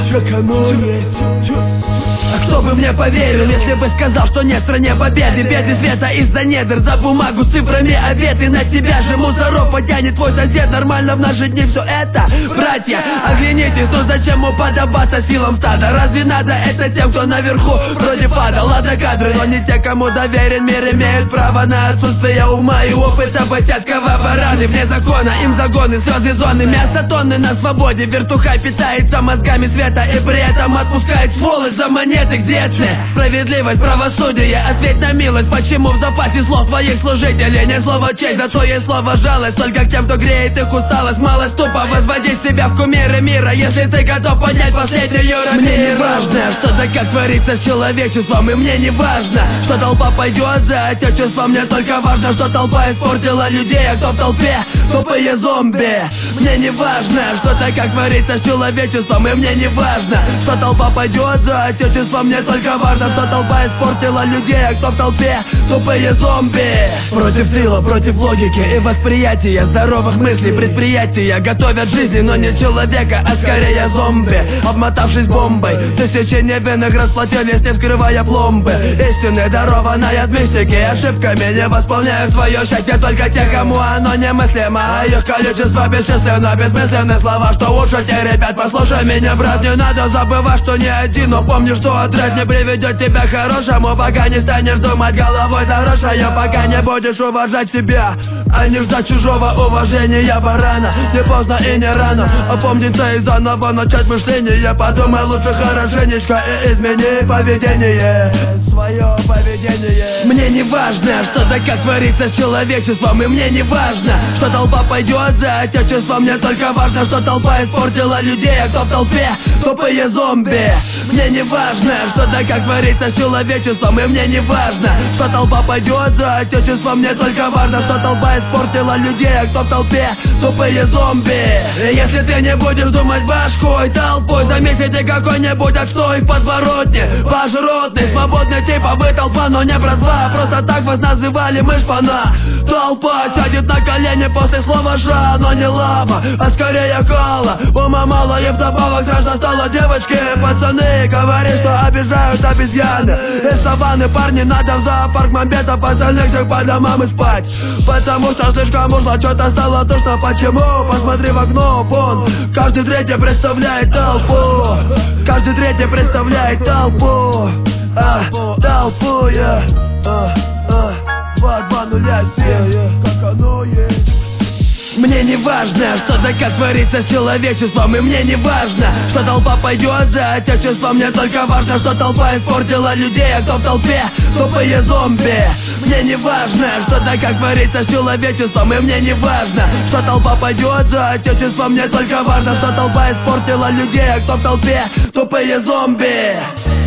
как оно есть. А кто бы мне поверил, если бы сказал, что нет в стране победы. Беды света из-за недр, за бумагу с цифрами обеты. На тебя же мусоров потянет твой сосед. Нормально в наши дни все это, братья, оглянитесь. Ну зачем уподобаться силам стада? Разве надо это тем, кто наверху вроде фада? Ладно кадры, но не те, кому доверен мир, имеют право на отсутствие ума и опыта ботяцкого аппарата. Вне закона, им загоны, слезы зоны, мясо тонны на свободе. Вертухай питается мозгами света и при этом отпускает сволочь за монеты. Где ты? Справедливость, правосудие, ответь на милость. Почему в запасе слов твоих служителей не слово честь, зато есть слово жалость. Только к тем, кто греет их усталость. Малость тупо возводить себя в кумиры мира, если ты готов поднять последнюю рамиру. Мне не важно, что-то как творится с человечеством. И мне не важно, что толпа пойдет за отечеством. Мне только важно, что толпа испортила людей. А кто в толпе? Тупые зомби. Мне не важно, что-то как творится с человечеством. И мне не важно, что толпа пойдет за отечеством. Мне только важно, что толпа испортила людей. А кто в толпе? Тупые зомби. Против тыла, против логики и восприятия здоровых мыслей. Предприятия готовят жизни, но не человека, а скорее зомби. Обмотавшись бомбой, тысячи невинных расплатились, не вскрывая пломбы. Истины, дарованной от мистики, ошибками не восполняют свое счастье. Только те, кому оно немыслимо, а их количество бесчисленно. Бессмысленные слова, что ушите, ребят, послушай меня, брат. Не надо забывать, что не один, но помни, что отряд не приведет тебя к хорошему. Пока не станешь думать головой за хорошее, пока не будешь уважать себя, а не ждать чужого уважения. Барана, не поздно и не рано опомниться и заново начать мышление. Подумай лучше хорошенечко и измени поведение, свое поведение. Мне не важно, что-то как творится с человечеством. И мне не важно, что толпа пойдет за отечеством. Мне только важно, что толпа испортила людей. А кто в толпе? Тупые зомби. Мне не важно, что-то как творится с человечеством. И мне не важно, что толпа пойдет за отечеством. Мне только важно, что толпа испортила людей. А кто в толпе? Тупые зомби. И если ты не будешь думать башкой толпой, заметите какой-нибудь отстой в подворотне. Ваш ротный, свободный типа вы толпа, но не братва. Просто так вас называли, мы шпана. Толпа сядет на колени после слова ша, но не лава, а скорее кала. Ума мало и вдобавок страшно стало. Девочки, пацаны, говорят, что обижают обезьяны. Из саванны парни надо в зоопарк мамбетов, остальных всех по домам и спать. Потому что слишком ушло, что-то стало душно. Почему? Посмотри в окно, вон. Каждый третий представляет толпу. Каждый третий представляет толпу. Толпу, я. 2-2-0-7, как оно есть. Мне не важно, что-то как творится с человечеством. И мне не важно, что толпа пойдет за отечеством. Мне только важно, что толпа испортила людей. А кто в толпе? Тупые зомби. Мне не важно, что-то как творится с человечеством. И мне не важно, что толпа пойдет за отечеством. Мне только важно, что толпа испортила людей. А кто в толпе? Тупые зомби.